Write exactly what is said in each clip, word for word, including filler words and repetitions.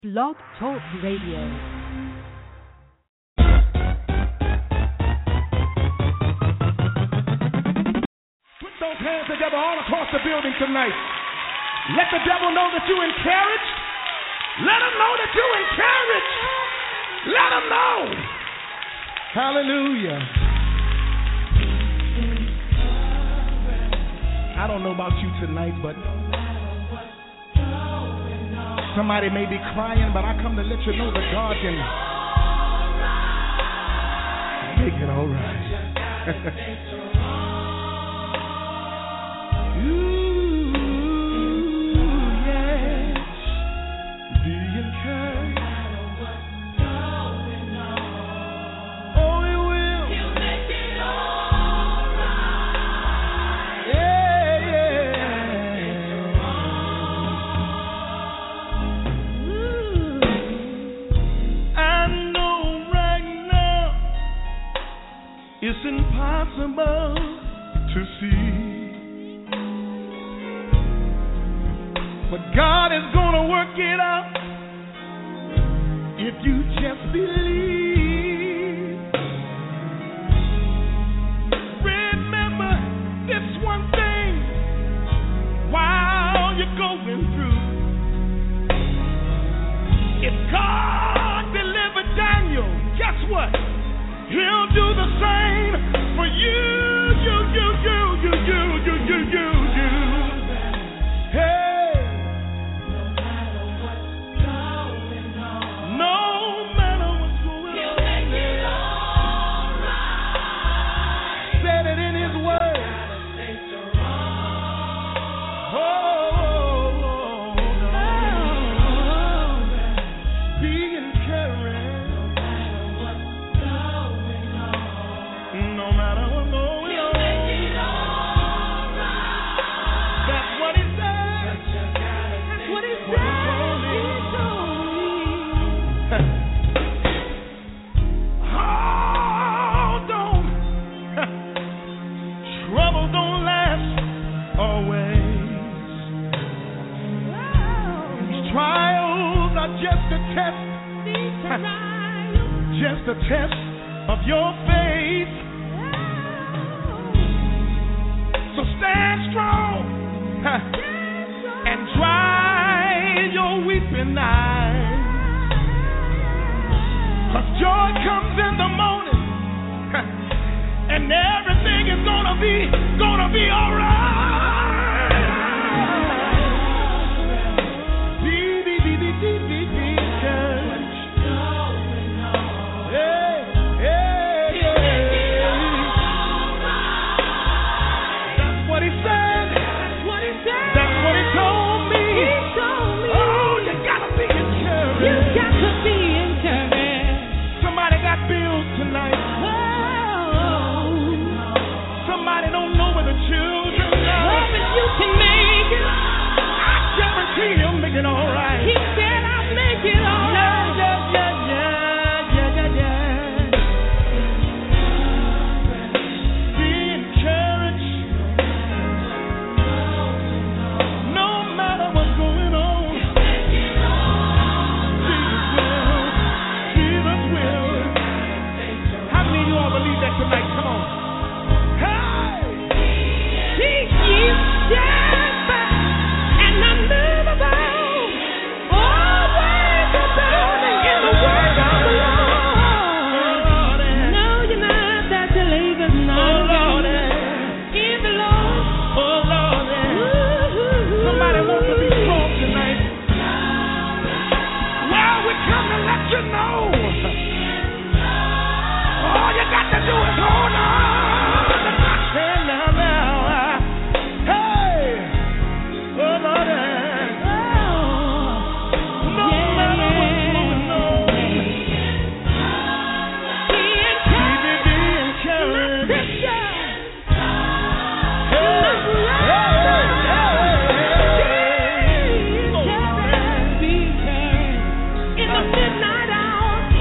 Blog Talk Radio. Put those hands together all across the building tonight. Let the devil know that you encouraged. Let him know that you encouraged. Let him know. Hallelujah. I don't know about you tonight, but somebody may be crying, but I come to let you know that God can make it all right. Ooh, yes. Be encouraged. Oh, He will. He'll make it all right. Yeah, yeah. Ooh. I know right now it's impossible to see. But God is going to work it out if you just believe. Remember this one thing while you're going through. If God delivered Daniel, guess what? He'll do the same for you, you, you, you, you, you, you, you, you, you. Hey. Just a test of your faith. So stand strong and dry your weeping eyes. 'Cause joy comes in the morning and everything is gonna be, gonna be all right. Midnight hour.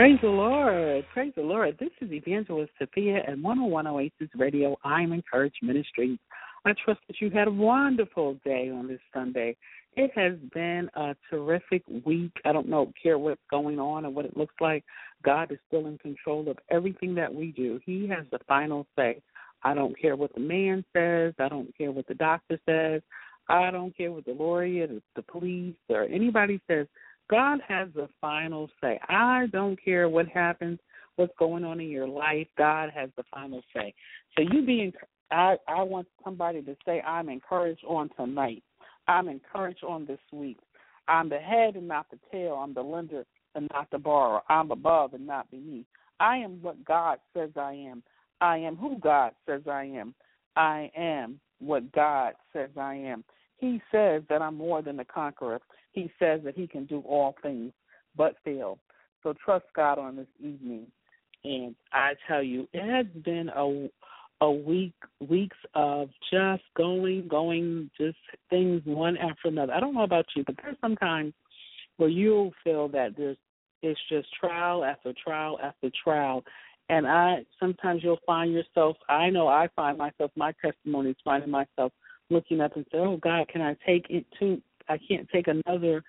Praise the Lord. Praise the Lord. This is Evangelist Sophia at one oh one Oasis Radio. I'm Encouraged Ministries. I trust that you had a wonderful day on this Sunday. It has been a terrific week. I don't know, care what's going on or what it looks like. God is still in control of everything that we do. He has the final say. I don't care what the man says. I don't care what the doctor says. I don't care what the lawyer, the, the police, or anybody says. God has the final say. I don't care what happens, what's going on in your life. God has the final say. So you being, I, I want somebody to say, I'm encouraged on tonight. I'm encouraged on this week. I'm the head and not the tail. I'm the lender and not the borrower. I'm above and not beneath. I am what God says I am. I am who God says I am. I am what God says I am. He says that I'm more than a conqueror. He says that he can do all things but fail. So trust God on this evening. And I tell you, it has been a a week, weeks of just going, going, just things one after another. I don't know about you, but there's sometimes where you'll feel that there's it's just trial after trial after trial. And I sometimes you'll find yourself, I know I find myself, my testimony is finding myself looking up and say, oh, God, can I take it to, I can't take another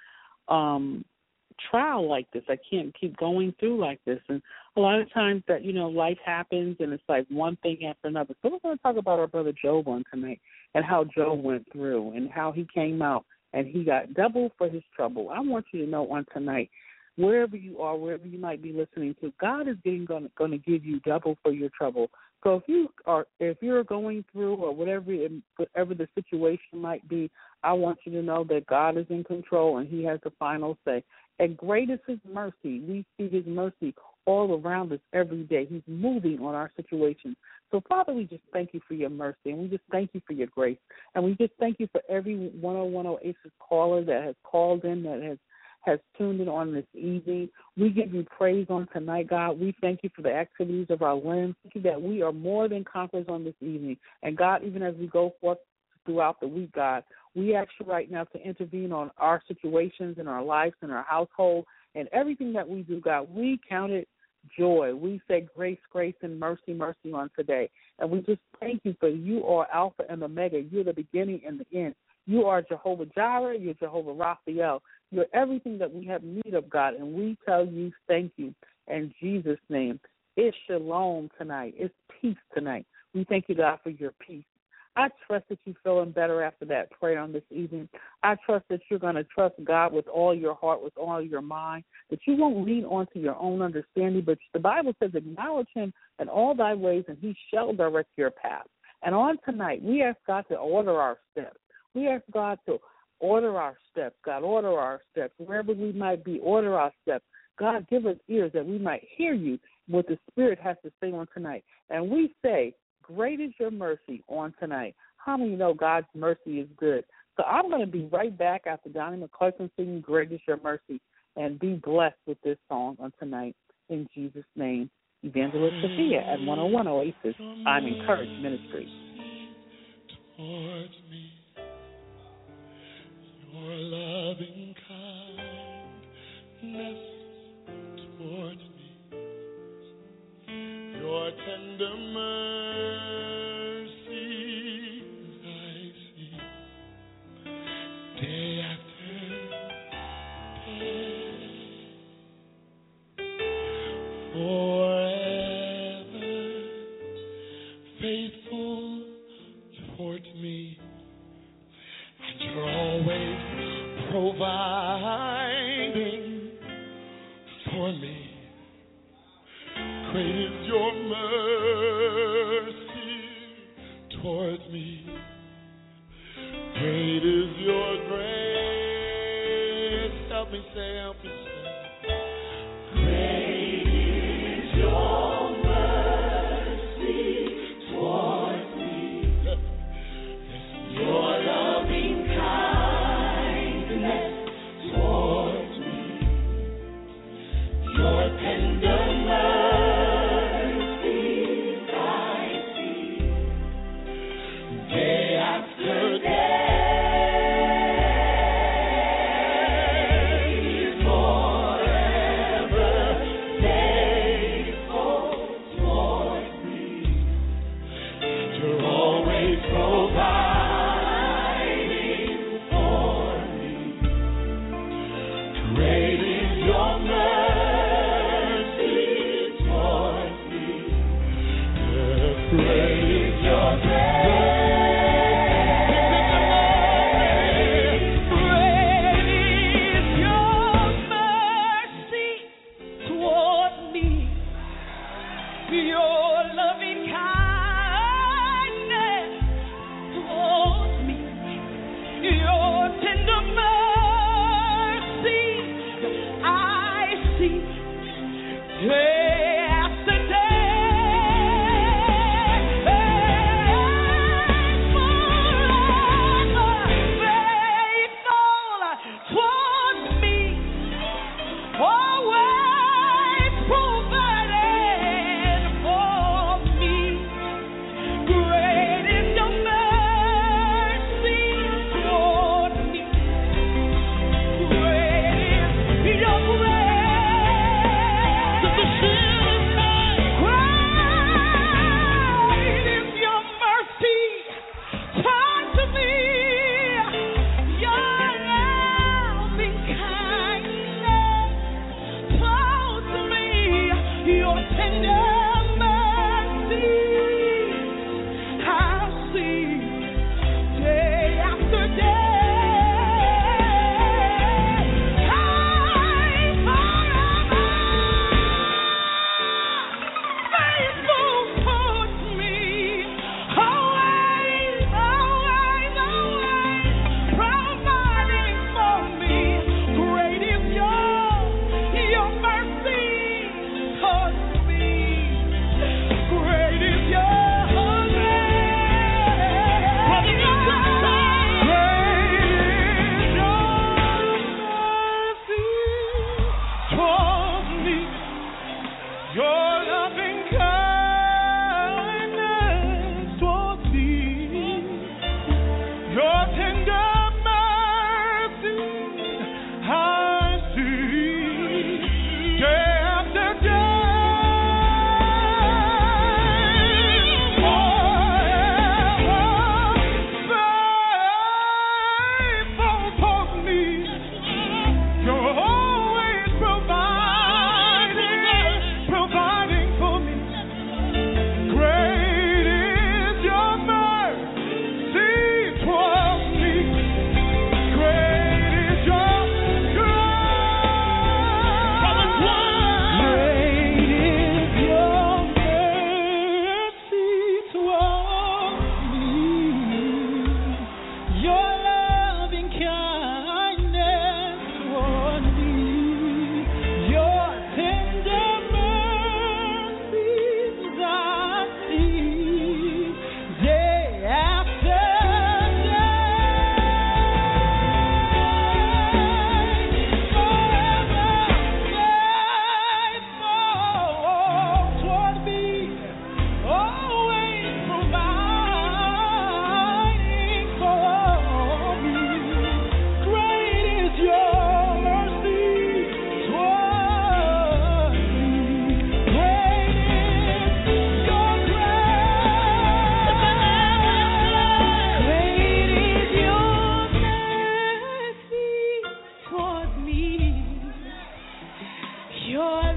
um, trial like this. I can't keep going through like this. And a lot of times that, you know, life happens and it's like one thing after another. So we're going to talk about our brother Job on tonight and how Job went through and how he came out and he got double for his trouble. I want you to know on tonight, wherever you are, wherever you might be listening to, God is getting going, going to give you double for your trouble. So if you are, if you're going through or whatever, whatever the situation might be, I want you to know that God is in control and He has the final say. And great is His mercy. We see His mercy all around us every day. He's moving on our situations. So, Father, we just thank you for your mercy, and we just thank you for your grace. And we just thank you for every one oh one Oasis caller that has called in, that has has tuned in on this evening. We give you praise on tonight, God. We thank you for the activities of our limbs. Thank you that we are more than conquerors on this evening. And, God, even as we go forth throughout the week, God, we ask you right now to intervene on our situations in our lives, in our household, and everything that we do, God. We count it joy. We say grace, grace, and mercy, mercy on today. And we just thank you for you are Alpha and Omega. You're the beginning and the end. You are Jehovah Jireh. You're Jehovah Raphael. You're everything that we have need of, God, and we tell you thank you in Jesus' name. It's shalom tonight. It's peace tonight. We thank you, God, for your peace. I trust that you're feeling better after that prayer on this evening. I trust that you're going to trust God with all your heart, with all your mind, that you won't lean onto your own understanding, but the Bible says acknowledge him in all thy ways, and he shall direct your path. And on tonight, we ask God to order our steps. We ask God to order our steps. God, order our steps. Wherever we might be, order our steps. God, give us ears that we might hear you, what the Spirit has to say on tonight. And we say, great is your mercy on tonight. How many know God's mercy is good? So I'm going to be right back after Donnie McClurkin singing Great is Your Mercy, and be blessed with this song on tonight. In Jesus' name, Evangelist Sophia at one oh one Oasis. I'm Encouraged Ministries. Towards me, your loving kindness towards me, your tender mercies I see day after day, forever faithful towards me, and you're always providing for me. Great is your mercy towards me. Great is your grace. Help me say, help me say. Great is your mercy towards me. Your loving kindness towards me. Your tender mercies I see day after day, forever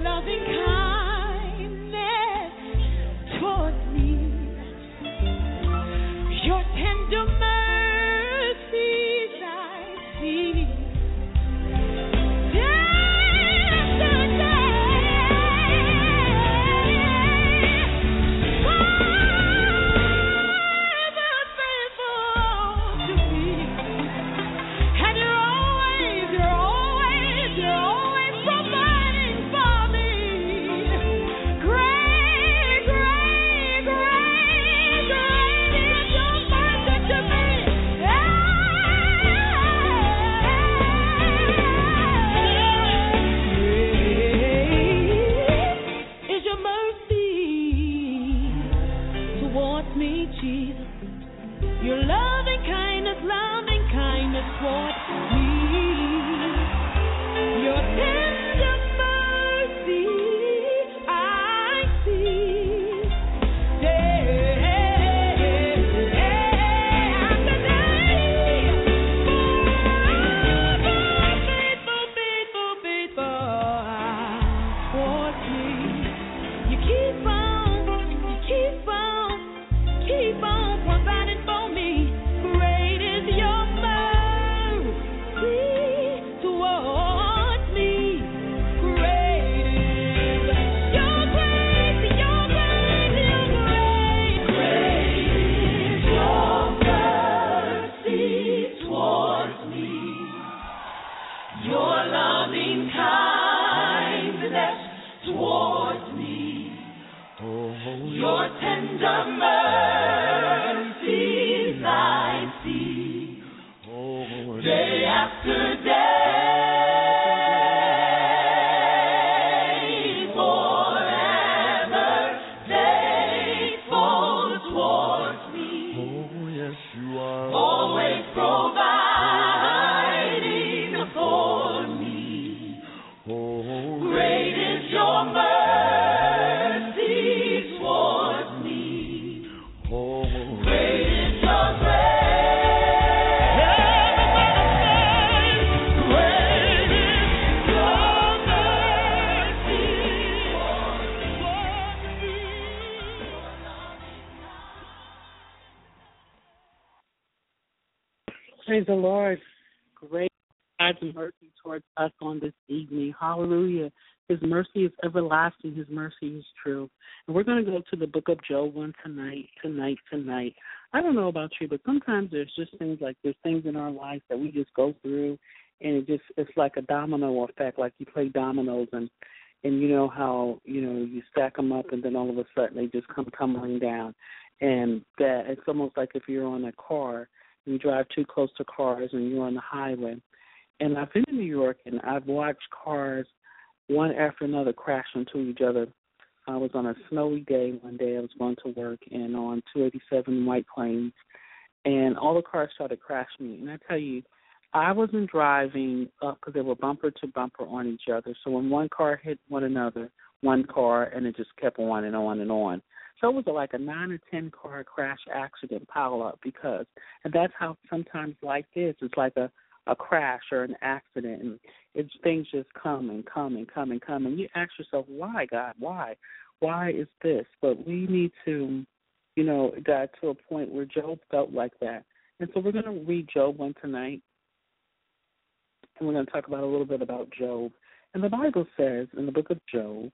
loving kindness towards me, your tender mercies I see. Praise the Lord. Great God's mercy towards us on this evening. Hallelujah. His mercy is everlasting. His mercy is true. And we're going to go to the book of Job on tonight, tonight, tonight. I don't know about you, but sometimes there's just things like there's things in our life that we just go through, and it just it's like a domino effect, like you play dominoes, and and you know how, you know, you stack them up, and then all of a sudden they just come tumbling down. And that it's almost like if you're on a car, you drive too close to cars and you're on the highway. And I've been in New York, and I've watched cars one after another crash into each other. I was on a snowy day one day. I was going to work, and on two eighty-seven White Plains, and all the cars started crashing me. And I tell you, I wasn't driving up because they were bumper to bumper on each other. So when one car hit one another, one car, and it just kept on and on and on. So it was like a nine or ten car crash accident pile up because, and that's how sometimes life is. It's like a, a crash or an accident, and it's things just come and come and come and come, and you ask yourself, why, God, why? Why is this? But we need to, you know, got to a point where Job felt like that. And so we're going to read Job one tonight, and we're going to talk about a little bit about Job. And the Bible says in the book of Job,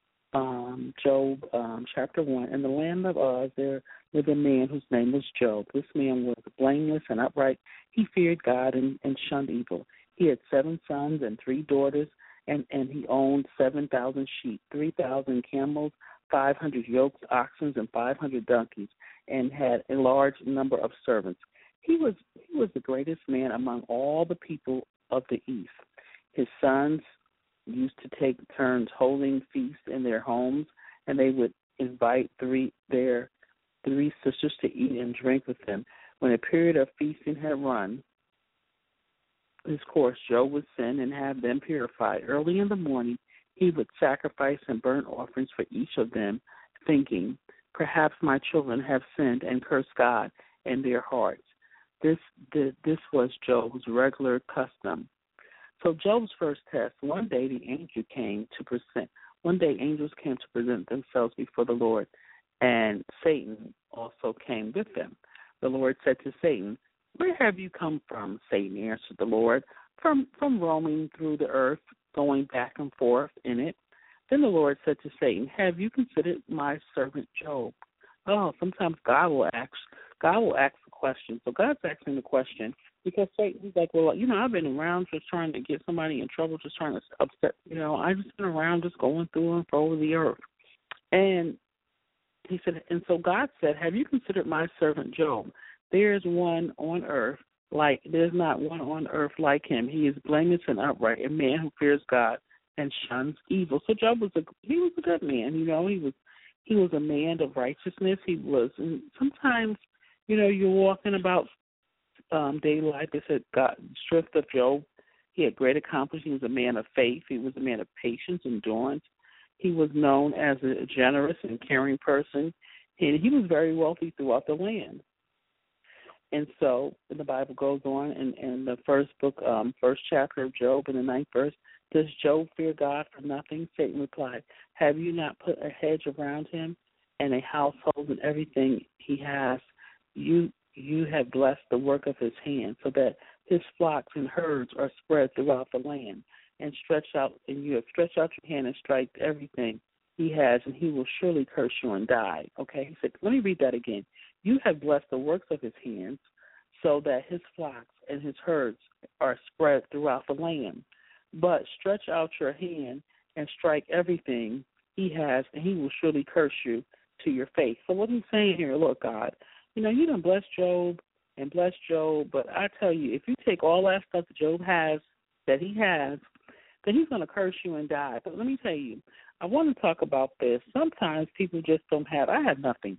Um, Job um, chapter one, in the land of Uz there lived a man whose name was Job. This man was blameless and upright. He feared God and, and shunned evil. He had seven sons and three daughters, and, and he owned seven thousand sheep, three thousand camels, five hundred yokes, oxen, and five hundred donkeys, and had a large number of servants. He was he was the greatest man among all the people of the east. His sons used to take turns holding feasts in their homes, and they would invite three their three sisters to eat and drink with them. When a period of feasting had run his course, Job would send and have them purified. Early in the morning, he would sacrifice and burn offerings for each of them, thinking, perhaps my children have sinned and cursed God in their hearts. This, this was Job's regular custom. So Job's first test, one day the angel came to present one day angels came to present themselves before the Lord, and Satan also came with them. The Lord said to Satan, "Where have you come from?" Satan answered the Lord, from, from roaming through the earth, going back and forth in it. Then the Lord said to Satan, "Have you considered my servant Job?" Oh, sometimes God will ask, God will ask the question. So God's asking the question because Satan, he's like, well, you know, I've been around just trying to get somebody in trouble, just trying to upset, you know, I've just been around just going through and over the earth. And he said, and so God said, "Have you considered my servant Job? There is one on earth like, there's not one on earth like him. He is blameless and upright, a man who fears God and shuns evil." So Job was a, he was a good man, you know, he was, he was a man of righteousness. He was, and sometimes, you know, you're walking about um, daily life. They said God, strength of Job. He had great accomplishments. He was a man of faith. He was a man of patience, endurance. He was known as a generous and caring person, and he was very wealthy throughout the land. And so the Bible goes on in, in the first book, um, first chapter of Job, in the ninth verse, "Does Job fear God for nothing?" Satan replied, "Have you not put a hedge around him and a household and everything he has? You you have blessed the work of his hand, so that his flocks and herds are spread throughout the land. And stretch out, and you have stretched out your hand and strike everything he has, and he will surely curse you and die." Okay, he said, let me read that again. "You have blessed the works of his hands, so that his flocks and his herds are spread throughout the land. But stretch out your hand and strike everything he has, and he will surely curse you to your face." So what he's saying here, look, God, you know, you done bless Job and bless Job, but I tell you, if you take all that stuff that Job has, that he has, then he's going to curse you and die. But let me tell you, I want to talk about this. Sometimes people just don't have, I have nothing.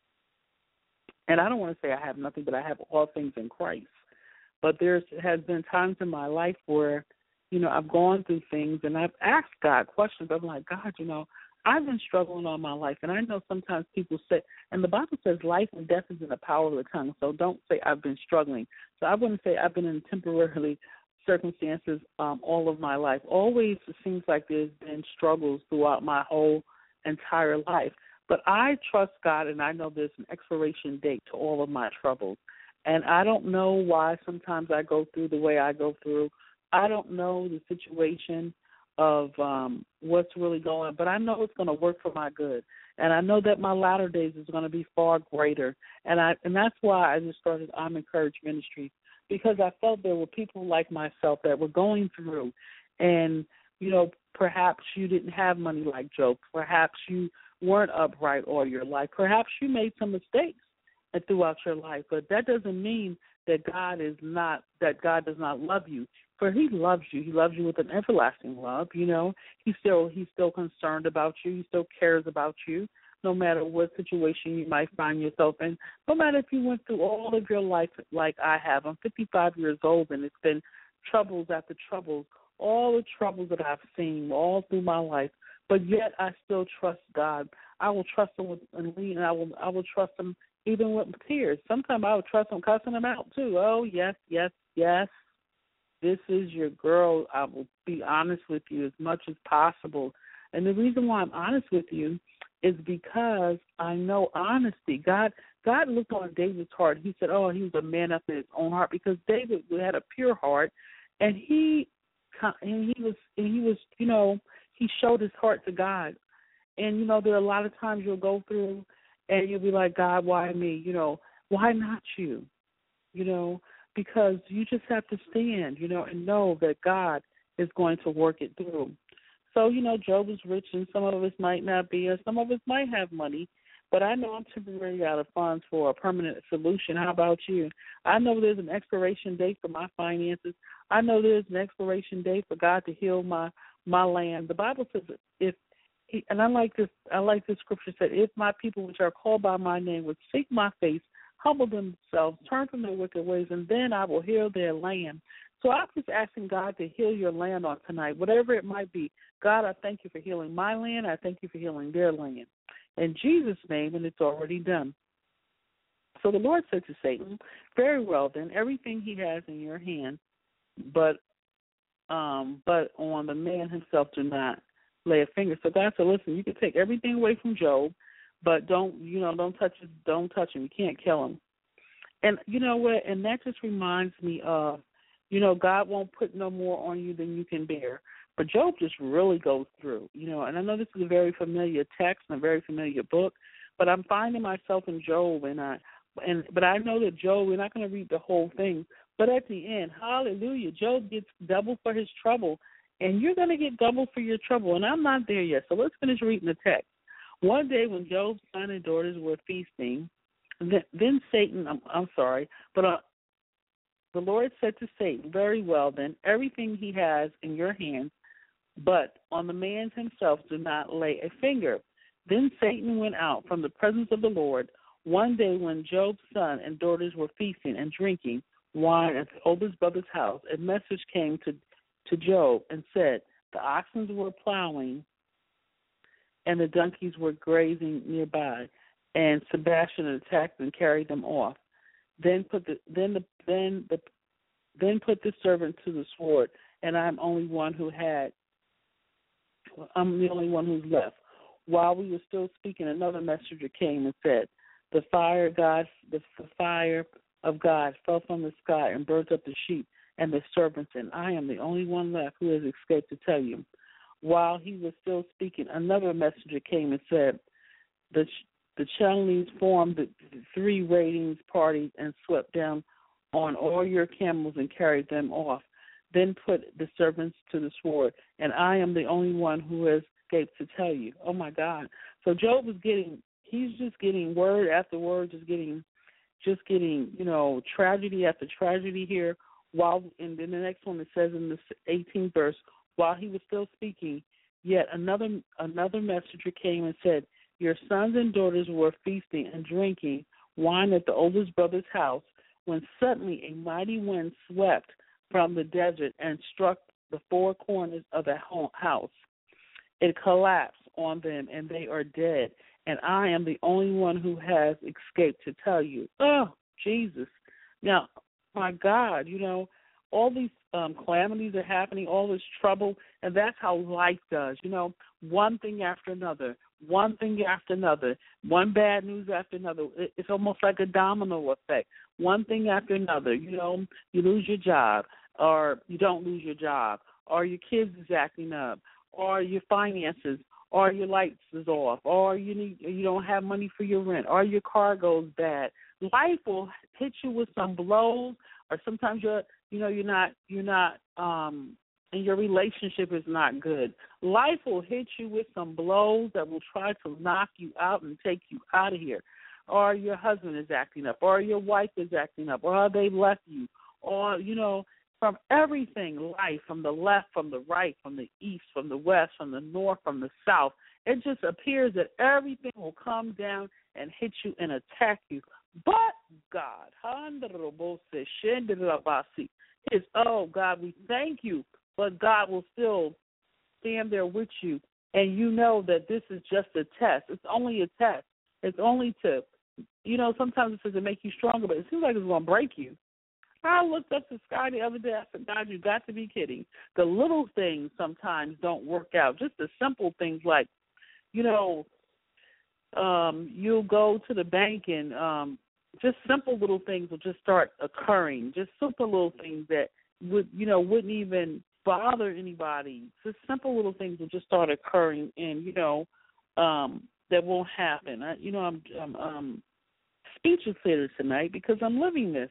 And I don't want to say I have nothing, but I have all things in Christ. But there has been times in my life where, you know, I've gone through things and I've asked God questions. I'm like, God, you know, I've been struggling all my life. And I know sometimes people say, and the Bible says life and death is in the power of the tongue. So don't say I've been struggling. So I wouldn't say I've been in temporarily circumstances um, all of my life. Always it seems like there's been struggles throughout my whole entire life. But I trust God, and I know there's an expiration date to all of my troubles. And I don't know why sometimes I go through the way I go through. I don't know the situation of um, what's really going on, but I know it's going to work for my good. And I know that my latter days is going to be far greater. And I and that's why I just started I'm Encouraged Ministries, because I felt there were people like myself that were going through. And, you know, perhaps you didn't have money like Job. Perhaps you weren't upright all your life. Perhaps you made some mistakes throughout your life, but that doesn't mean that God is not, that God does not love you. For he loves you. He loves you with an everlasting love, you know. He's still, he's still concerned about you. He still cares about you, no matter what situation you might find yourself in. No matter if you went through all of your life like I have. I'm fifty-five years old, and it's been troubles after troubles, all the troubles that I've seen all through my life. But yet I still trust God. I will trust him with, and lean, and I will, I will trust him even with tears. Sometimes I would trust him cussing him out too. Oh, yes, yes, yes. This is your girl. I will be honest with you as much as possible. And the reason why I'm honest with you is because I know honesty. God God looked on David's heart. He said, oh, he was a man after his own heart, because David had a pure heart, and he and he was and he was, you know, he showed his heart to God. And, you know, there are a lot of times you'll go through and you'll be like, God, why me? You know, why not you? You know, because you just have to stand, you know, and know that God is going to work it through. So, you know, Job is rich, and some of us might not be, or some of us might have money, but I know I'm temporarily out of funds for a permanent solution. How about you? I know there's an expiration date for my finances. I know there's an expiration date for God to heal my my land. The Bible says, if he, and I like this, I like this scripture said, if my people which are called by my name would seek my face, humble themselves, turn from their wicked ways, and then I will heal their land. So I'm just asking God to heal your land on tonight, whatever it might be. God, I thank you for healing my land. I thank you for healing their land. In Jesus' name, and it's already done. So the Lord said to Satan, very well then, everything he has in your hand, but um, but on the man himself do not lay a finger. So God said, listen, you can take everything away from Job, but don't, you know, don't touch him. Don't touch him. You can't kill him. And you know what? And that just reminds me of, you know, God won't put no more on you than you can bear. But Job just really goes through, you know, and I know this is a very familiar text and a very familiar book, but I'm finding myself in Job, and I, and but I know that Job, we're not going to read the whole thing, but at the end, hallelujah, Job gets double for his trouble, and you're going to get double for your trouble, and I'm not there yet, so let's finish reading the text. One day when Job's son and daughters were feasting, then, then Satan, I'm, I'm sorry, but uh, the Lord said to Satan, very well then, everything he has in your hands, but on the man himself do not lay a finger. Then Satan went out from the presence of the Lord. One day when Job's son and daughters were feasting and drinking wine at the oldest brother's house, a message came to, to Job and said, the oxen were plowing and the donkeys were grazing nearby, and Sebastian attacked and carried them off. Then put the then the then the then put the servant to the sword, and I'm only one who had I'm the only one who's left. While we were still speaking, another messenger came and said, The fire God the, the fire of God fell from the sky and burnt up the sheep and the servants, and I am the only one left who has escaped to tell you. While he was still speaking, another messenger came and said, The the Chinese formed the three raiding parties and swept down on all your camels and carried them off. Then put the servants to the sword, and I am the only one who has escaped to tell you. Oh, my God. So Job is getting, he's just getting word after word, just getting, just getting, you know, tragedy after tragedy here. While, and then the next one, it says in the eighteenth verse, while he was still speaking, yet another another messenger came and said, your sons and daughters were feasting and drinking wine at the oldest brother's house, when suddenly a mighty wind swept from the desert and struck the four corners of the house. It collapsed on them, and they are dead, and I am the only one who has escaped to tell you. Oh, Jesus. Now, my God, you know, all these um, calamities are happening, all this trouble, and that's how life does, you know, one thing after another, one thing after another, one bad news after another. It's almost like a domino effect, one thing after another. You know, you lose your job, or you don't lose your job, or your kids is acting up, or your finances, or your lights is off, or you need you don't have money for your rent, or your car goes bad. Life will hit you with some blows, or sometimes you're you know you're not you're not um and your relationship is not good. Life will hit you with some blows that will try to knock you out and take you out of here. Or your husband is acting up, or your wife is acting up, or they left you, or, you know, from everything, life, from the left, from the right, from the east, from the west, from the north, from the south. It just appears that everything will come down and hit you and attack you. But God, is, oh, God, we thank you. But God will still stand there with you, and you know that this is just a test. It's only a test. It's only to, you know, sometimes it says to make you stronger, but it seems like it's going to break you. I looked up the sky the other day. I said, God, you got to be kidding. The little things sometimes don't work out. Just the simple things like, you know, um, you'll go to the bank and um, just simple little things will just start occurring. Just simple little things that would, you know, wouldn't even bother anybody. Just simple little things will just start occurring, and you know um, that won't happen. I, you know, I'm, I'm um, speechless here tonight because I'm living this.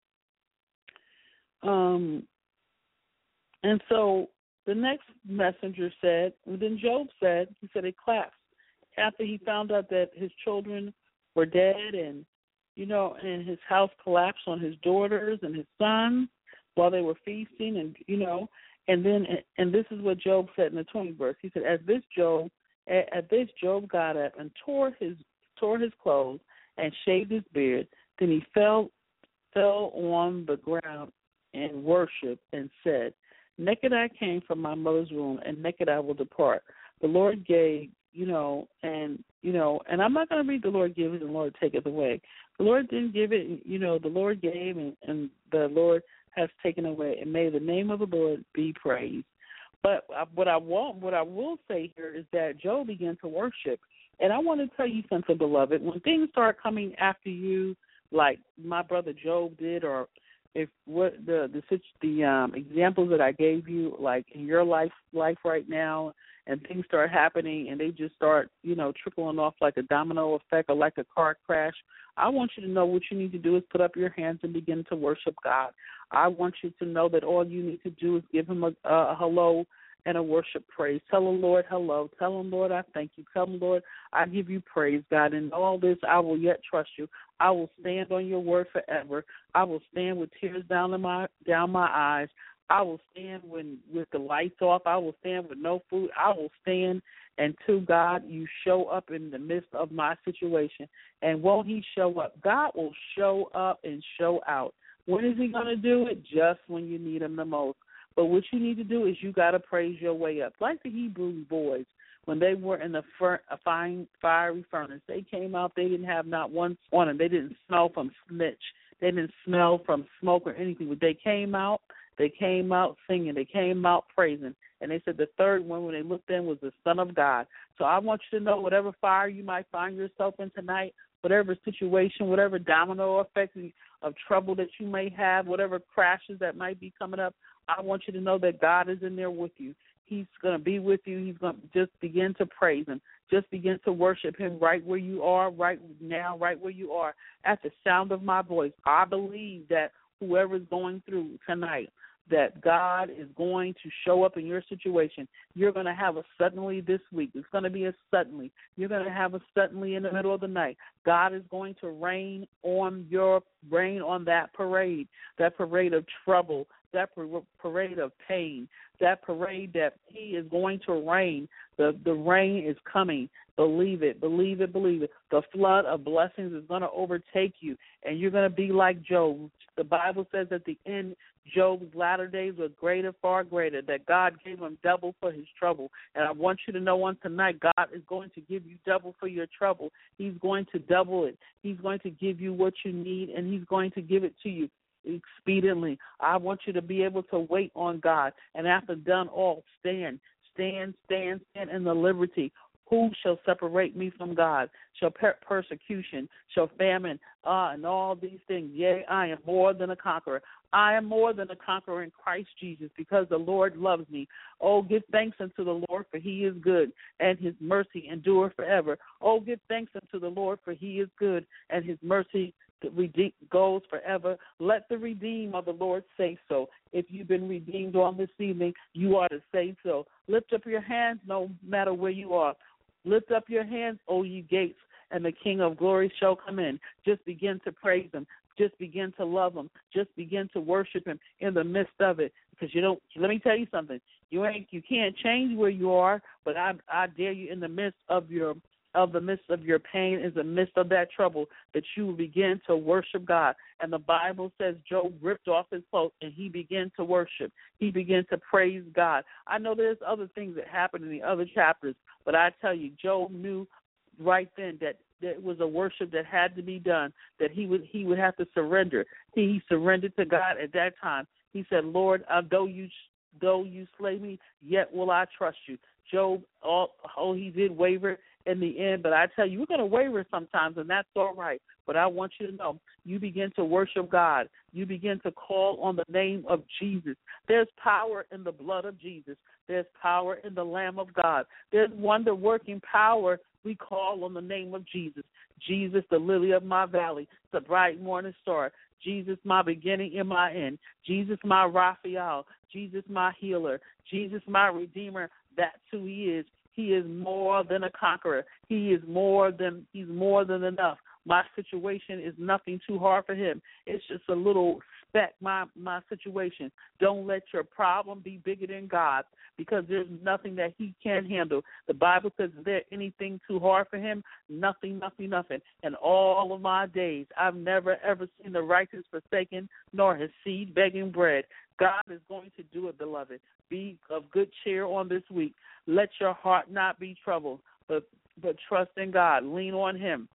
Um, and so the next messenger said, and then Job said, he said it collapsed after he found out that his children were dead, and you know, and his house collapsed on his daughters and his sons while they were feasting, and you know. And then, and this is what Job said in the twentieth verse. He said, "At this Job, at, at this Job got up and tore his tore his clothes and shaved his beard. Then he fell fell on the ground and worshipped and said, Naked I came from my mother's womb, and naked I will depart. The Lord gave, you know, and you know, and I'm not going to read the Lord giveth and the Lord taketh away. The Lord didn't give it, you know. The Lord gave, and, and the Lord has taken away, and may the name of the Lord be praised. But what I want, what I will say here is that Job began to worship. And I want to tell you something, beloved. When things start coming after you, like my brother Job did, or if what the the the um, examples that I gave you, like in your life life right now, and things start happening and they just start, you know, trickling off like a domino effect or like a car crash, I want you to know what you need to do is put up your hands and begin to worship God. I want you to know that all you need to do is give him a, a hello and a worship praise. Tell the Lord hello. Tell him, Lord, I thank you. Tell him, Lord, I give you praise, God. In all this, I will yet trust you. I will stand on your word forever. I will stand with tears down in my down my eyes. I will stand when with the lights off. I will stand with no food. I will stand until, God, you show up in the midst of my situation. And won't he show up? God will show up and show out. When is he going to do it? Just when you need him the most. But what you need to do is you got to praise your way up. Like the Hebrew boys, when they were in the fir- a fine, fiery furnace, they came out, they didn't have not one on them. They didn't smell from snitch. They didn't smell from smoke or anything. But they came out, they came out singing. They came out praising. And they said the third one, when they looked in, was the Son of God. So I want you to know whatever fire you might find yourself in tonight, whatever situation, whatever domino effect of trouble that you may have, whatever crashes that might be coming up, I want you to know that God is in there with you. He's going to be with you. He's going to just begin to praise him. Just begin to worship him right where you are, right now, right where you are. At the sound of my voice, I believe that whoever's going through tonight, that God is going to show up in your situation. You're going to have a suddenly this week. It's going to be a suddenly. You're going to have a suddenly in the middle of the night. God is going to rain on your rain on that parade, that parade of trouble, that parade of pain, that parade that he is going to rain. The, the rain is coming. Believe it, believe it, believe it. The flood of blessings is going to overtake you, and you're going to be like Job. The Bible says at the end, Job's latter days were greater, far greater, that God gave him double for his trouble. And I want you to know on tonight, God is going to give you double for your trouble. He's going to double it. He's going to give you what you need, and he's going to give it to you expediently. I want you to be able to wait on God, and after done all, stand, stand, stand, stand in the liberty. Who shall separate me from God? Shall per- persecution, shall famine, uh, and all these things. Yea, I am more than a conqueror. I am more than a conqueror in Christ Jesus, because the Lord loves me. Oh, give thanks unto the Lord, for he is good, and his mercy endure forever. Oh, give thanks unto the Lord, for he is good, and his mercy goes forever. Let the redeemed of the Lord say so. If you've been redeemed on this evening, you are to say so. Lift up your hands no matter where you are. Lift up your hands, O ye gates, and the King of glory shall come in. Just begin to praise him. Just begin to love him. Just begin to worship him in the midst of it. Because you don't. Let me tell you something. You ain't. You can't change where you are. But I, I dare you, in the midst of your, of the midst of your pain, in the midst of that trouble, that you will begin to worship God. And the Bible says Job ripped off his clothes and he began to worship. He began to praise God. I know there's other things that happened in the other chapters, but I tell you, Job knew right then that there was a worship that had to be done, that he would he would have to surrender. He, he surrendered to God at that time. He said, Lord, uh, though you though you slay me, yet will I trust you. Job, all, oh, he did waver in the end, but I tell you, we're going to waver sometimes, and that's all right. But I want you to know, you begin to worship God. You begin to call on the name of Jesus. There's power in the blood of Jesus. There's power in the Lamb of God. There's wonder-working power. We call on the name of Jesus. Jesus, the lily of my valley, the bright morning star. Jesus, my beginning and my end. Jesus, my Raphael. Jesus, my healer. Jesus, my redeemer. That's who he is. He is more than a conqueror. He is more than, he's more than enough. My situation is nothing too hard for him. It's just a little speck, my, my situation. Don't let your problem be bigger than God, because there's nothing that he can't handle. The Bible says, is there anything too hard for him? Nothing, nothing, nothing. In all of my days, I've never, ever seen the righteous forsaken, nor his seed begging bread. God is going to do it, beloved. Be of good cheer on this week. Let your heart not be troubled, but but trust in God. Lean on him,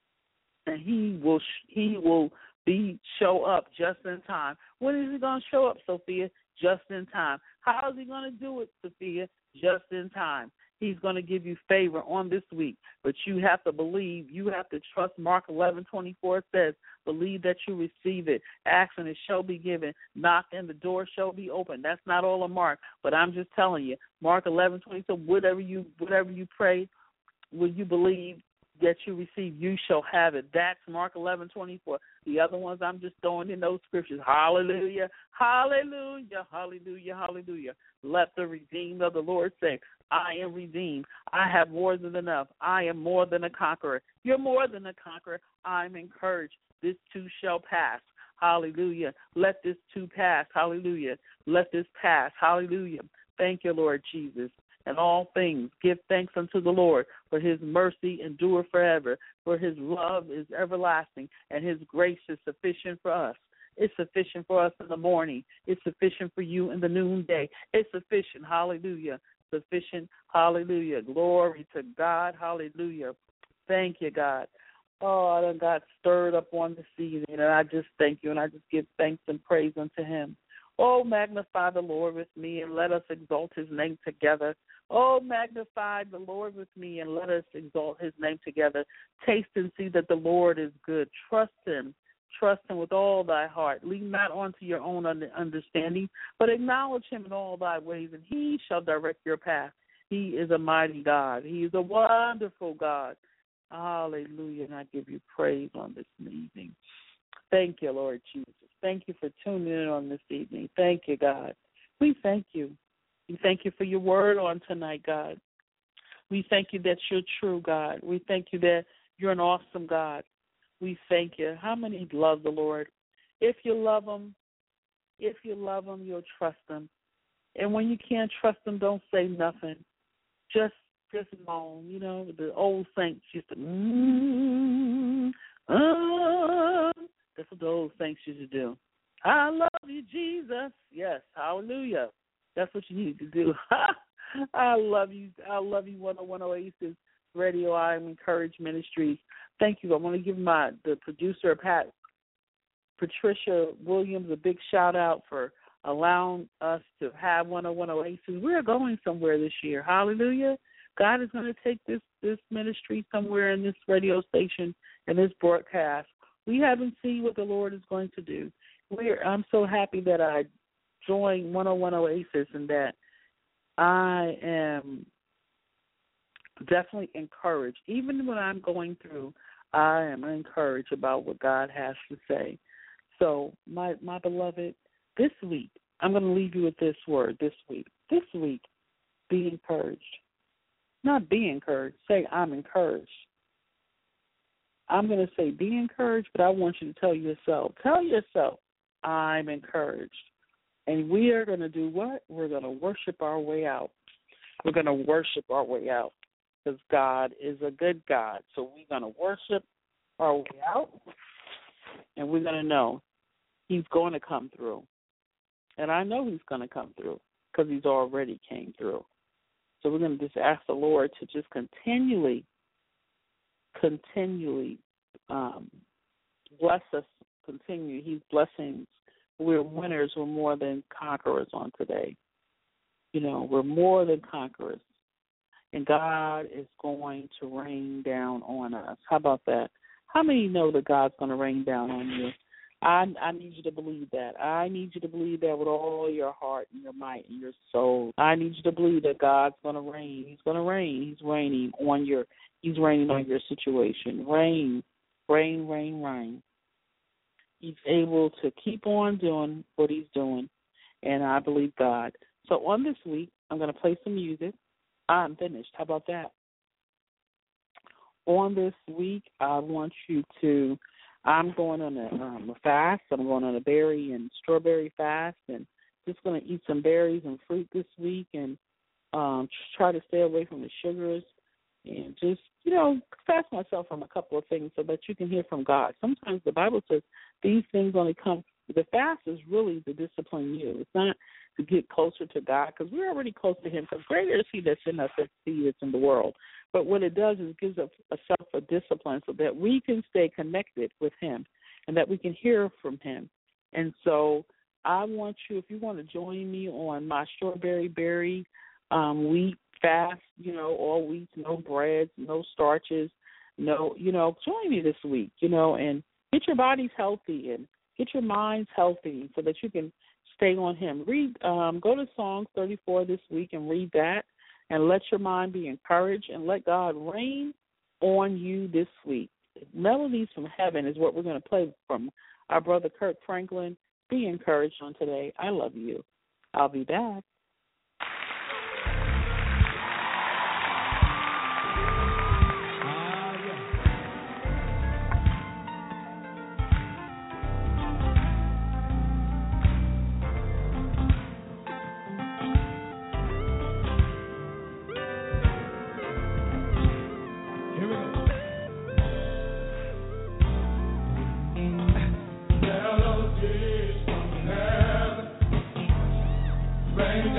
and he will he will be show up just in time. When is he going to show up, Sophia? just in time. How is he going to do it, Sophia? Just in time. He's going to give you favor on this week, but you have to believe. You have to trust. Mark eleven twenty-four says, believe that you receive it. Ask and it shall be given. Knock and the door shall be open. That's not all of Mark, but I'm just telling you. Mark eleven twenty-four, whatever you, whatever you pray, will you believe that you receive, you shall have it. That's Mark eleven twenty-four. The other ones I'm just throwing in those scriptures. Hallelujah, hallelujah, hallelujah, hallelujah. Let the redeemed of the Lord say, I am redeemed. I have more than enough. I am more than a conqueror. You're more than a conqueror. I'm encouraged. This too shall pass. Hallelujah. Let this too pass. Hallelujah. Let this pass. Hallelujah. Thank you, Lord Jesus. And all things give thanks unto the Lord, for his mercy endure forever, for his love is everlasting, and his grace is sufficient for us. It's sufficient for us in the morning. It's sufficient for you in the noonday. It's sufficient. Hallelujah. Sufficient. Hallelujah. Glory to God. Hallelujah. Thank you, God. Oh, I done got stirred up on this evening, and I just thank you, and I just give thanks and praise unto him. Oh, magnify the Lord with me, and let us exalt his name together. Oh, magnify the Lord with me, and let us exalt his name together. Taste and see that the Lord is good. Trust him. Trust him with all thy heart. Lean not onto your own understanding, but acknowledge him in all thy ways, and he shall direct your path. He is a mighty God. He is a wonderful God. Hallelujah, and I give you praise on this evening. Thank you, Lord Jesus. Thank you for tuning in on this evening. Thank you, God. We thank you. We thank you for your word on tonight, God. We thank you that you're true, God. We thank you that you're an awesome God. We thank you. How many love the Lord? If you love him, if you love him, you'll trust him. And when you can't trust him, don't say nothing. Just just moan. You know, the old saints used to, mm, uh, that's what the old saints used to do. I love you, Jesus. Yes, hallelujah. That's what you need to do. I love you. I love you, one oh one Oasis Radio. I am Encouraged Ministries. Thank you. I want to give my the producer, Pat Patricia Williams, a big shout out for allowing us to have one oh one Oasis. We're going somewhere this year. Hallelujah. God is going to take this, this ministry somewhere in this radio station and this broadcast. We haven't seen what the Lord is going to do. We're, I'm so happy that I joined one oh one Oasis and that I am definitely encouraged. Even when I'm going through, I am encouraged about what God has to say. So, my, my beloved, this week, I'm going to leave you with this word this week. This week, be encouraged. Not be encouraged. Say, I'm encouraged. I'm going to say be encouraged, but I want you to tell yourself, tell yourself, I'm encouraged. And we are going to do what? We're going to worship our way out. We're going to worship our way out because God is a good God. So we're going to worship our way out, and we're going to know he's going to come through. And I know he's going to come through because he's already came through. So we're going to just ask the Lord to just continually, continually um, bless us, continue. He's blessings. We're winners. We're more than conquerors on today. You know, we're more than conquerors. And God is going to rain down on us. How about that? How many know that God's going to rain down on you? I, I need you to believe that. I need you to believe that with all your heart and your might and your soul. I need you to believe that God's going to reign. He's going to reign. He's reigning on your. He's reigning on your situation. Reign, reign, reign, reign. He's able to keep on doing what he's doing, and I believe God. So on this week, I'm going to play some music. I'm finished. How about that? On this week, I want you to. I'm going on a, um, a fast. I'm going on a berry and strawberry fast, and just going to eat some berries and fruit this week, and um, try to stay away from the sugars, and just, you know, fast myself from a couple of things so that you can hear from God. Sometimes the Bible says these things only come. The fast is really to discipline you. It's not to get closer to God, because we're already close to him, because greater is he that's in us than he that's in the world. But what it does is it gives us a self a discipline so that we can stay connected with him and that we can hear from him. And so I want you, if you want to join me on my strawberry berry um, wheat fast, you know, all wheat, no breads, no starches, no, you know, join me this week, you know, and get your bodies healthy and get your minds healthy so that you can stay on him. Read, um, go to Psalms thirty-four this week and read that, and let your mind be encouraged and let God reign on you this week. Melodies from Heaven is what we're going to play from our brother Kirk Franklin. Be encouraged on today. I love you. I'll be back. Melodies from heaven, rain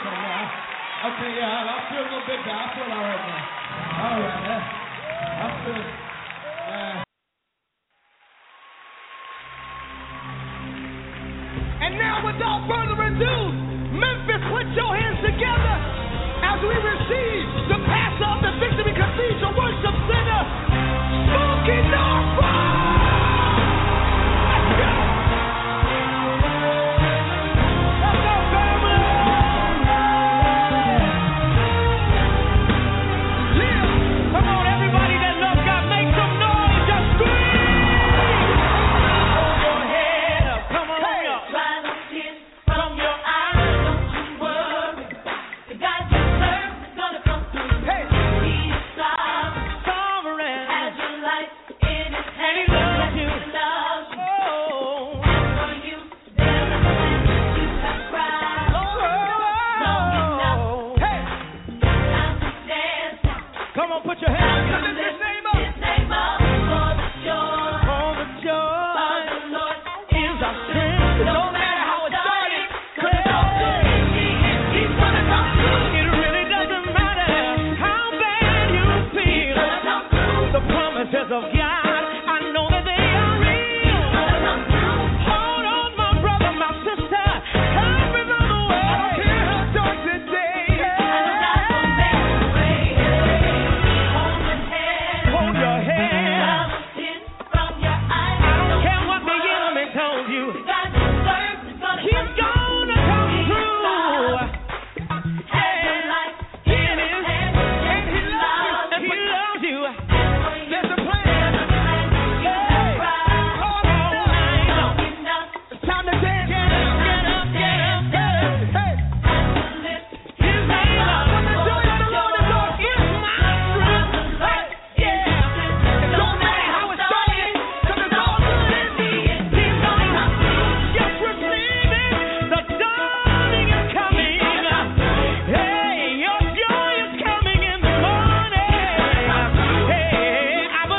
Okay, yeah, I feel a little bit better. I feel all right now. All right, man. I feel, uh... And now, without further ado, Memphis, put your hands together as we receive the pastor of the Victory Cathedral Worship Center, Smokey Norfolk! Let's go! Of God, I know that they are real. Hold on, my brother, my sister, coming on the way. Hear her talk today. Hold your head. From your eyes. I don't care what the enemy told you. He's gonna come through. Yeah, he is, and he loves you, and he loves you. There's a plan. I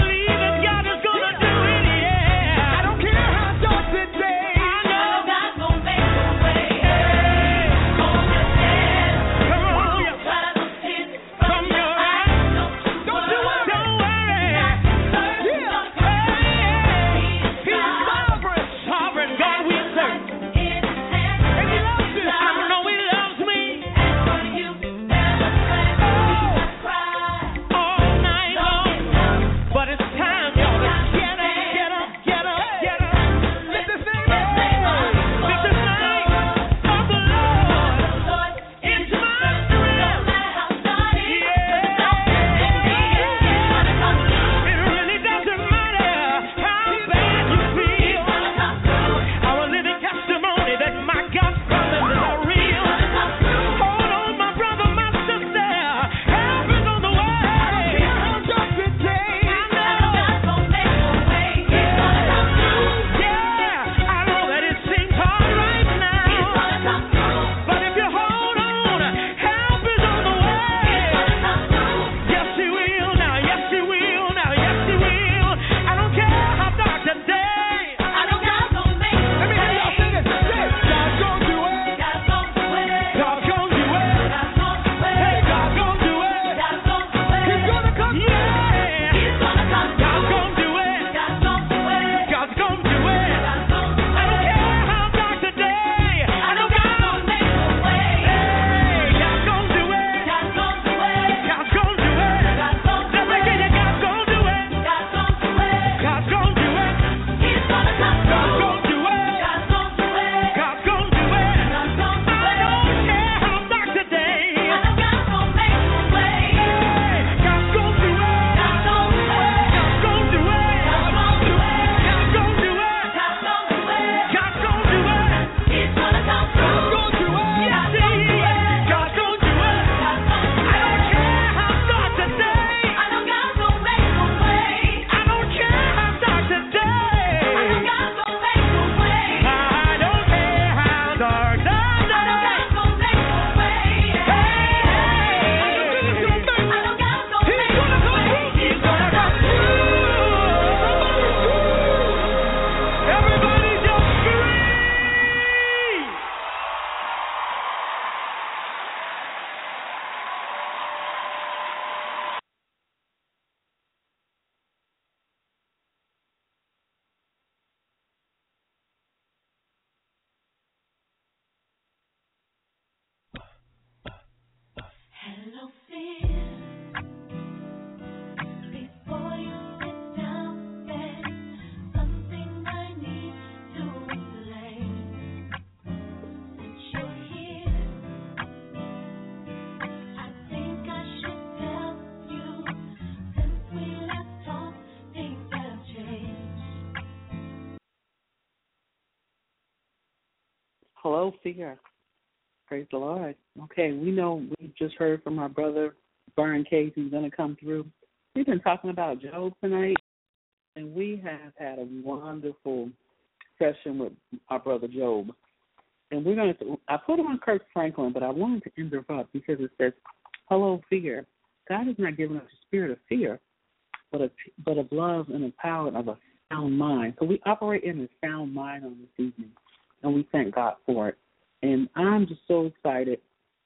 Hello, fear. Praise the Lord. Okay, we know we just heard from our brother, Byron Case, who's going to come through. We've been talking about Job tonight, and we have had a wonderful session with our brother Job. And we're going to, I put on Kirk Franklin, but I wanted to interrupt because it says, hello, fear. God has not given us a spirit of fear, but of, but of love and of power and of a sound mind. So we operate in a sound mind on this evening, and we thank God for it. And I'm just so excited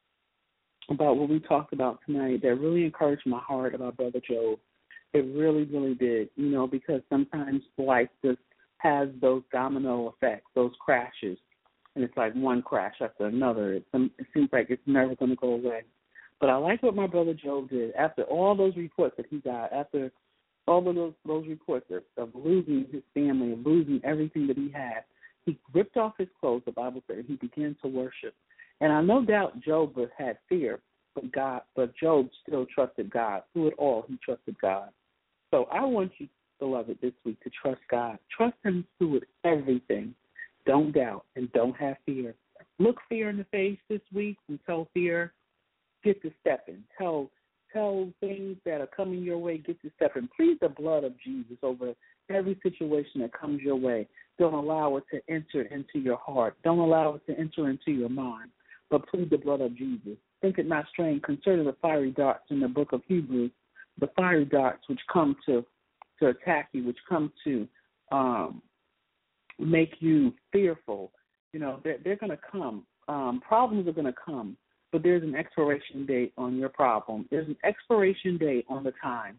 about what we talked about tonight that really encouraged my heart about Brother Job. It really, really did, you know, because sometimes life just has those domino effects, those crashes, and it's like one crash after another. It, it seems like it's never going to go away. But I like what my brother Job did. After all those reports that he got, after all of those, those reports of, of losing his family, of losing everything that he had, he ripped off his clothes, the Bible said, and he began to worship. And I no doubt Job had fear, but God, but Job still trusted God. Through it all, he trusted God. So I want you, beloved, this week to trust God. Trust him through it, everything. Don't doubt and don't have fear. Look fear in the face this week and tell fear, get to stepping. Tell, tell things that are coming your way, get to stepping. Plead the blood of Jesus over every situation that comes your way. Don't allow it to enter into your heart. Don't allow it to enter into your mind, but plead the blood of Jesus. Think it not strange concerning the fiery darts in the book of Hebrews, the fiery darts which come to, to attack you, which come to um, make you fearful. You know, they're, they're going to come. Um, problems are going to come, but there's an expiration date on your problem. There's an expiration date on the time.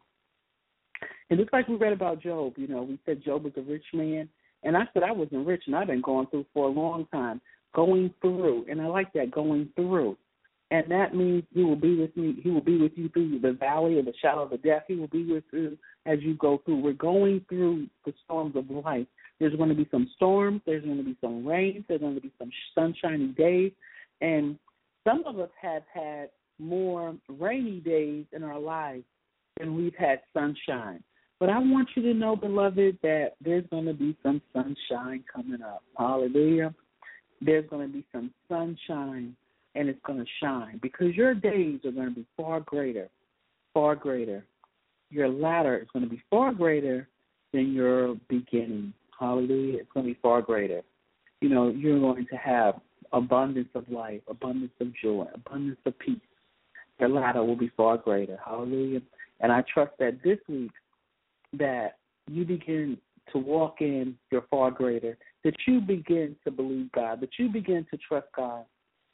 And just like we read about Job, you know, we said Job was a rich man. And I said I wasn't rich, and I've been going through for a long time, going through. And I like that, going through. And that means he will be with me. He will be with you through the valley of the shadow of the death. He will be with you as you go through. We're going through the storms of life. There's going to be some storms. There's going to be some rain. There's going to be some sunshiny days. And some of us have had more rainy days in our lives than we've had sunshine. But I want you to know, beloved, that there's going to be some sunshine coming up. Hallelujah. There's going to be some sunshine, and it's going to shine because your days are going to be far greater, far greater. Your latter is going to be far greater than your beginning. Hallelujah. It's going to be far greater. You know, you're going to have abundance of life, abundance of joy, abundance of peace. Your latter will be far greater. Hallelujah. And I trust that this week, that you begin to walk in your far greater, that you begin to believe God, that you begin to trust God,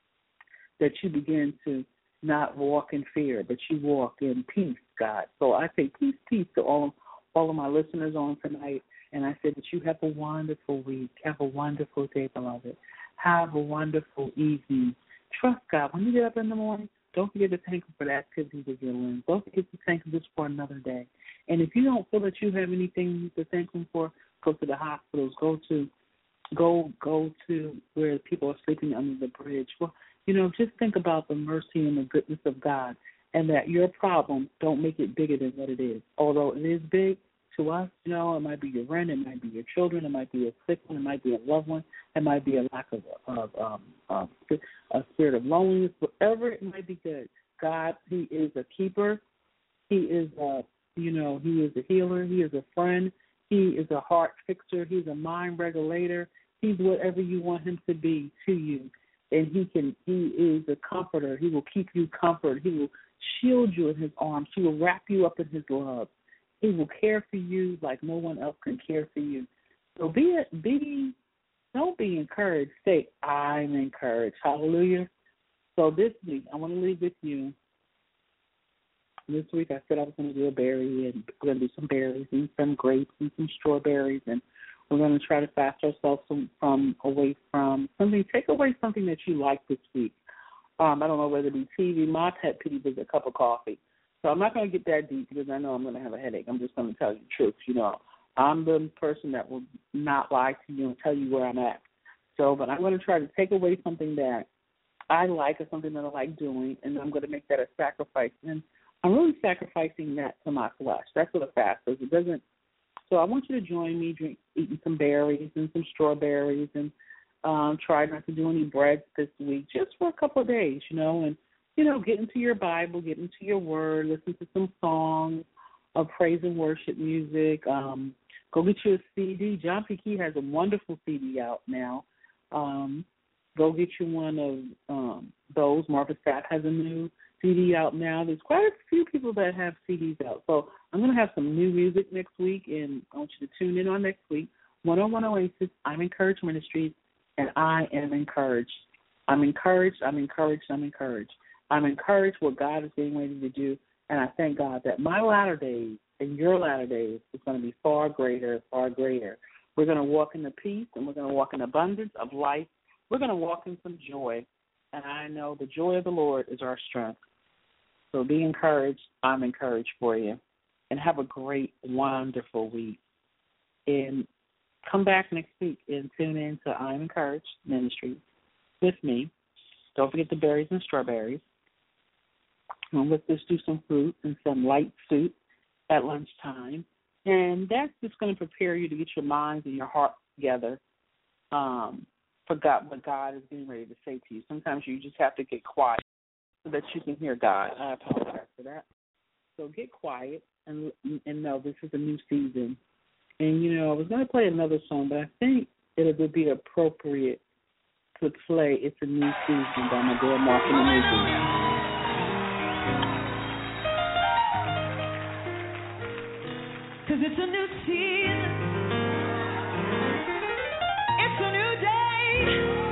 that you begin to not walk in fear, but you walk in peace, God. So I say peace, peace to all, all of my listeners on tonight, and I say that you have a wonderful week. Have a wonderful day, beloved. Have a wonderful evening. Trust God. When you get up in the morning, don't forget to thank Him for the activities of your limbs. Don't forget to thank Him just for another day. And if you don't feel that you have anything to thank Him for, go to the hospitals. Go to, go, go to where people are sleeping under the bridge. Well, you know, just think about the mercy and the goodness of God, and that your problem don't make it bigger than what it is. Although it is big to us, you know, it might be your rent, it might be your children, it might be a sick one, it might be a loved one, it might be a lack of, of um, um, a spirit of loneliness, whatever it might be. Good. God, He is a keeper. He is a, you know, He is a healer. He is a friend. He is a heart fixer. He's a mind regulator. He's whatever you want Him to be to you. And he can. He is a comforter. He will keep you comforted. He will shield you in His arms. He will wrap you up in His love. He will care for you like no one else can care for you. So be be don't be encouraged. Say, I'm encouraged. Hallelujah. So this week, I want to leave with you. This week I said I was going to do a berry, and we're going to do some berries and some grapes and some strawberries, and we're going to try to fast ourselves from, from away from something. Take away something that you like this week. Um, I don't know whether it be T V. My pet peeve is a cup of coffee. So I'm not going to get that deep because I know I'm going to have a headache. I'm just going to tell you the truth. You know, I'm the person that will not lie to you and tell you where I'm at. So, but I'm going to try to take away something that I like or something that I like doing, and I'm going to make that a sacrifice. And I'm really sacrificing that to my flesh. That's what a fast is. It doesn't. So I want you to join me drink, eating some berries and some strawberries and Um, try not to do any breads this week, just for a couple of days, you know, and, you know, get into your Bible, get into your word, listen to some songs of praise and worship music. Um, go get you a C D. John P. Key has a wonderful C D out now. Um, go get you one of um, those. Martha Sapp has a new C D out now. There's quite a few people that have C Ds out. So I'm going to have some new music next week, and I want you to tune in on next week. one oh one Oasis, I'm Encouraged Ministries, and I am encouraged. I'm encouraged, I'm encouraged, I'm encouraged. I'm encouraged what God is getting ready to do, and I thank God that my latter days and your latter days is going to be far greater, far greater. We're going to walk in the peace, and we're going to walk in abundance of life. We're going to walk in some joy, and I know the joy of the Lord is our strength. So be encouraged. I'm encouraged for you. And have a great, wonderful week. And come back next week and tune in to I'm Encouraged Ministries with me. Don't forget the berries and strawberries. And let's just do some fruit and some light soup at lunchtime. And that's just going to prepare you to get your minds and your heart together um, for God, what God is getting ready to say to you. Sometimes you just have to get quiet so that you can hear God. I apologize for that. So get quiet and and know this is a new season. And, you know, I was going to play another song, but I think it would be appropriate to play It's a New Season by my girl Martha Music. Cause it's a new season. It's a new day.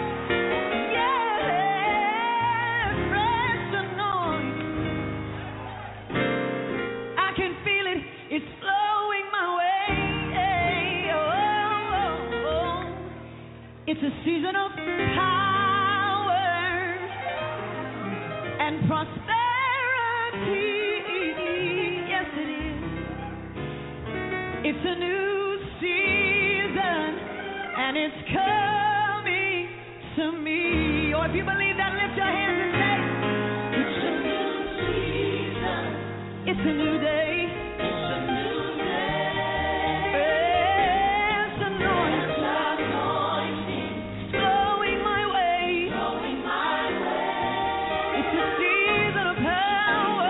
Yeah, fresh anointing. I can feel it. It's flowing my way. Oh, oh, oh. It's a season of power and prosperity. Yes, it is. It's a new season, and it's coming to me. Or if you believe that, lift your hands and say, it's a new season. It's a new day. It's a new day. It's anointing. It's anointing. Flowing my way. Flowing my way. It's a season of power.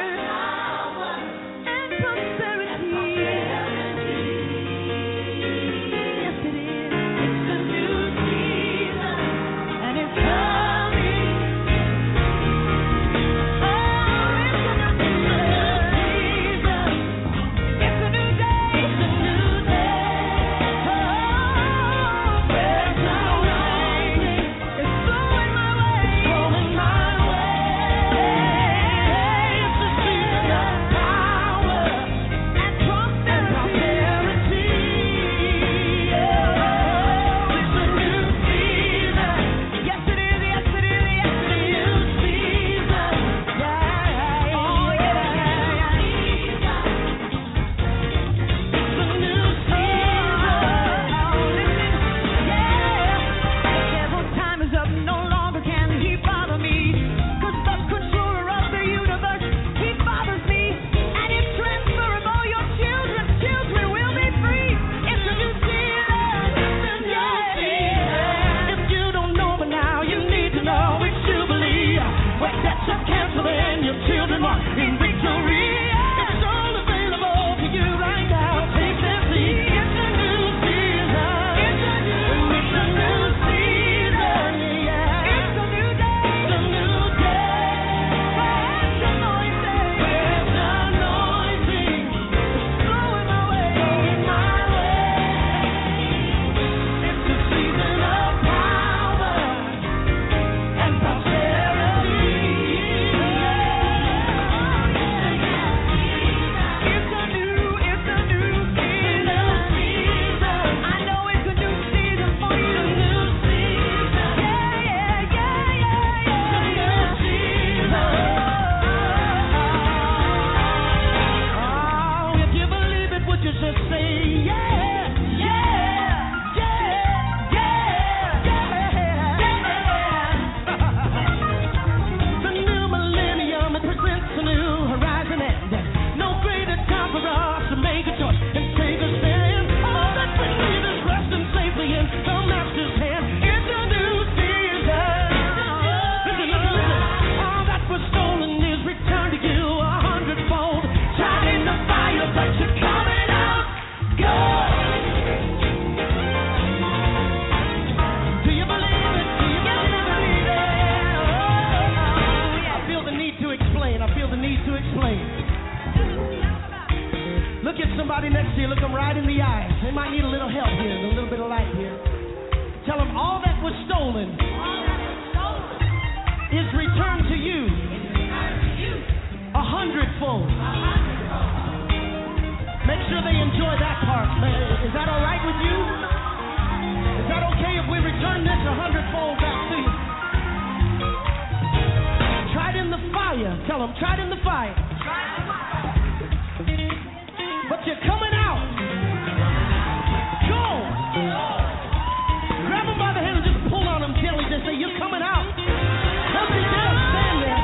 Power. And prosperity. It's Look at somebody next to you. Look them right in the eyes. They might need a little help here, a little bit of light here. Tell them all that was stolen is returned to you a hundredfold. Make sure they enjoy that part. Is that all right with you? Is that okay if we return this a hundredfold back to you? Try it in the fire. Tell them, try it in the fire. But you're coming out. Go. Grab them by the hand and just pull on them gently. Just say, you're coming out. Don't you dare stand there.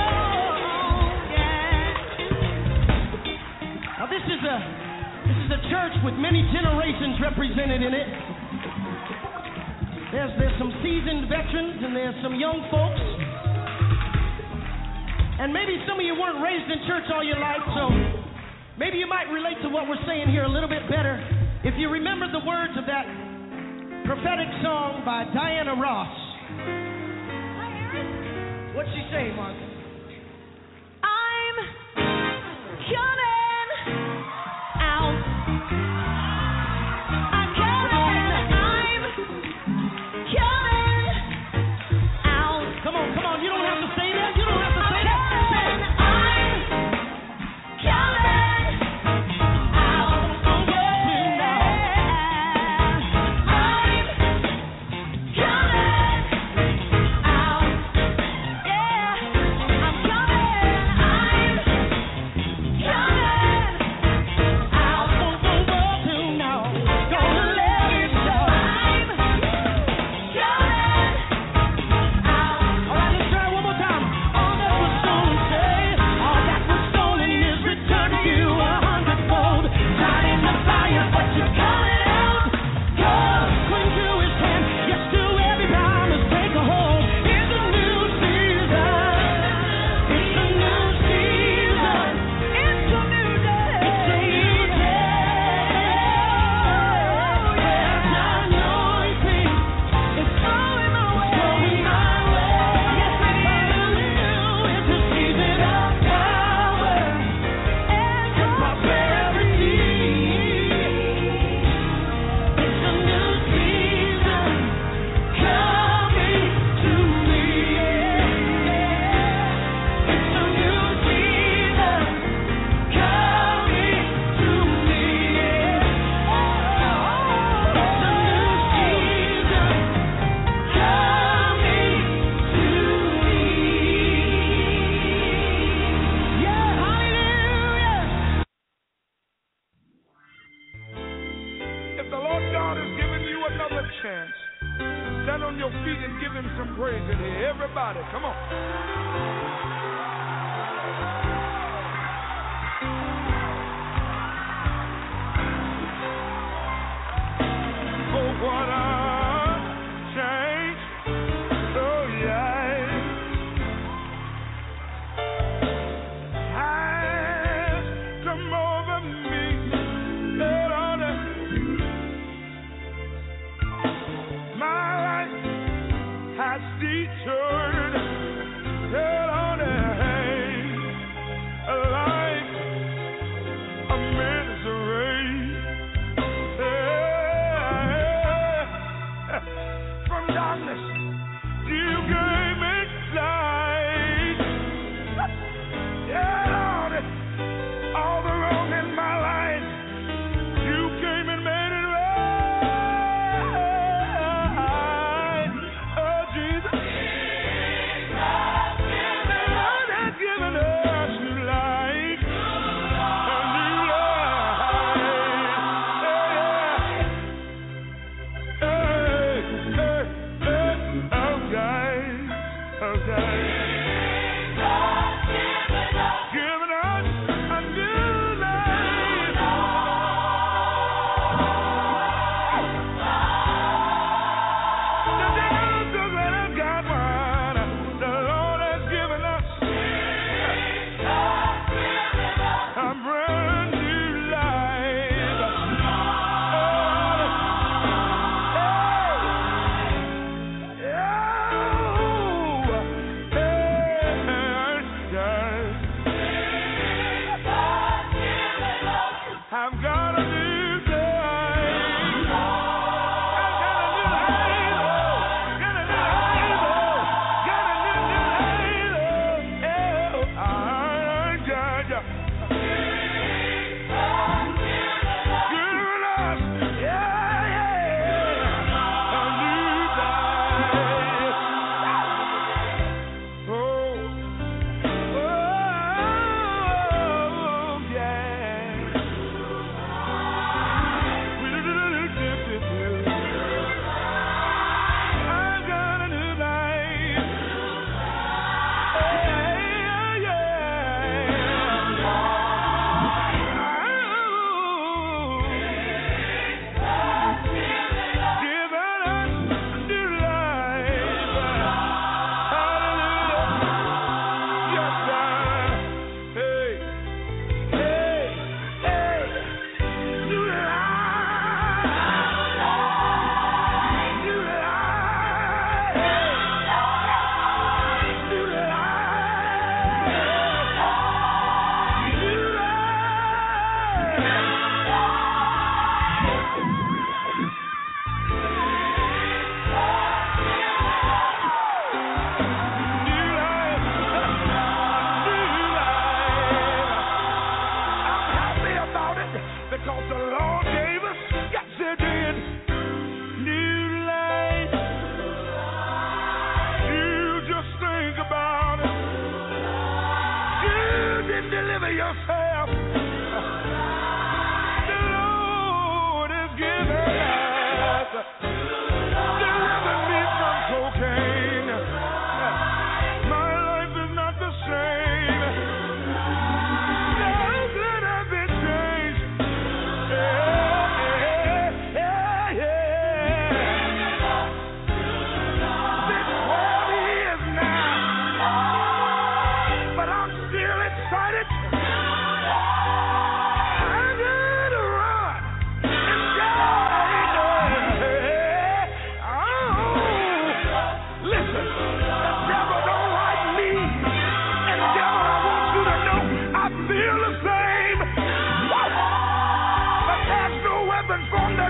Now this is a this is a church with many generations represented in it. There's there's some seasoned veterans and there's some young folks. And maybe some of you weren't raised in church all your life, so maybe you might relate to what we're saying here a little bit better if you remember the words of that prophetic song by Diana Ross. What'd she say, Martha? I'm coming out. I'm coming. I'm coming out. Come on, come on. You don't have to say that. You don't have to say that. Has detoured, held on.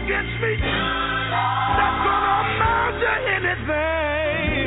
against me that's gonna amount to anything.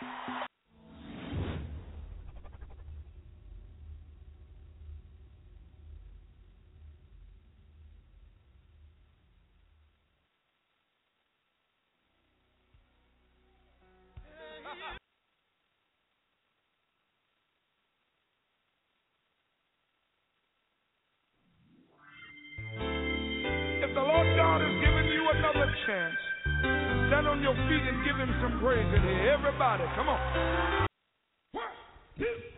If the Lord God has given you another chance, stand on your feet and give him some praise in here. Everybody, come on. One, two.